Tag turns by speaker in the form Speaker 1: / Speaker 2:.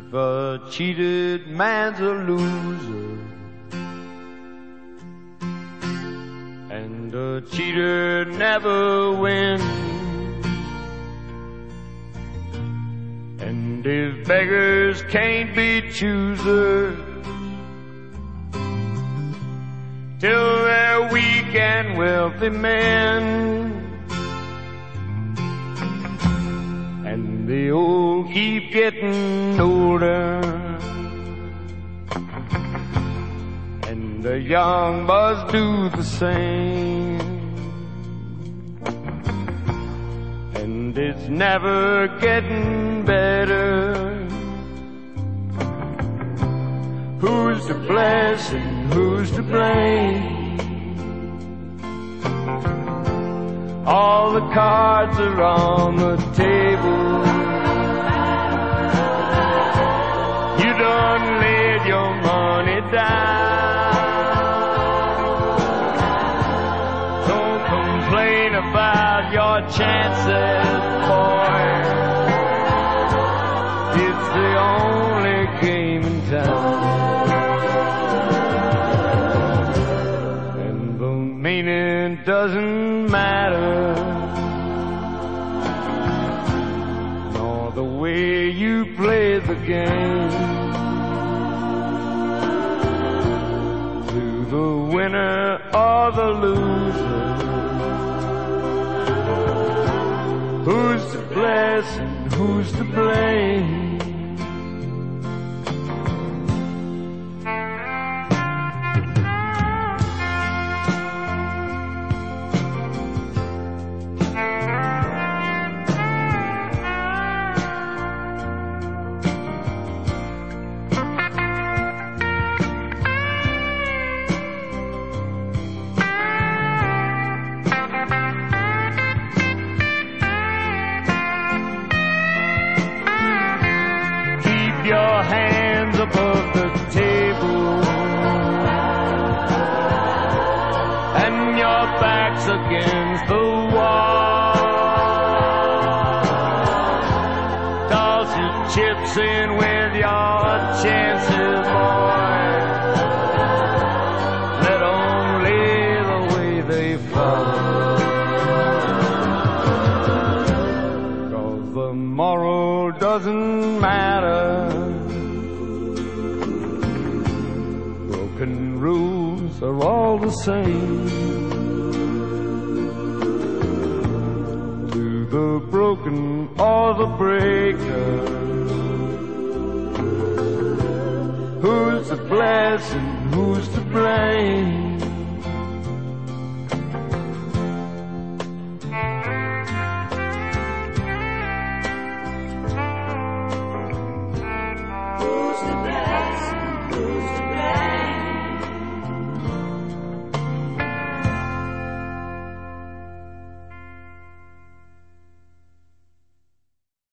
Speaker 1: If a cheated man's a loser and a cheater never wins, and if beggars can't be choosers till they're weak and wealthy men, and the old keep getting older and the young must do the same, and it's never getting better. Who's to bless and who's to blame? All the cards are on the table. You done laid your money down. Don't complain about your chances, boy. It's the only game in town. And the meaning doesn't matter, nor the way you play the game. To the winner or the loser, who's to bless and who's to blame? Your hands above the table and your back's against the wall. Toss your chips in with your chances, boy. Let them lay the way they fall. 'Cause the moral doesn't matter. Broken rules are all the same. To the broken or the breaker, who's to bless and who's to blame?